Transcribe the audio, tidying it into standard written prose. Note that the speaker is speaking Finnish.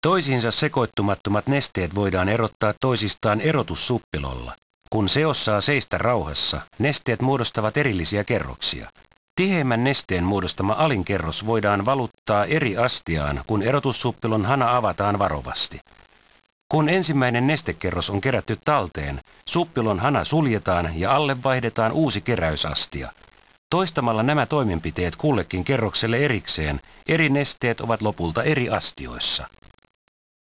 Toisiinsa sekoittumattomat nesteet voidaan erottaa toisistaan erotussuppilolla. Kun seos saa seistä rauhassa, nesteet muodostavat erillisiä kerroksia. Tiheämmän nesteen muodostama alinkerros voidaan valuttaa eri astiaan, kun erotussuppilon hana avataan varovasti. Kun ensimmäinen nestekerros on kerätty talteen, suppilon hana suljetaan ja alle vaihdetaan uusi keräysastia. Toistamalla nämä toimenpiteet kullekin kerrokselle erikseen, eri nesteet ovat lopulta eri astioissa.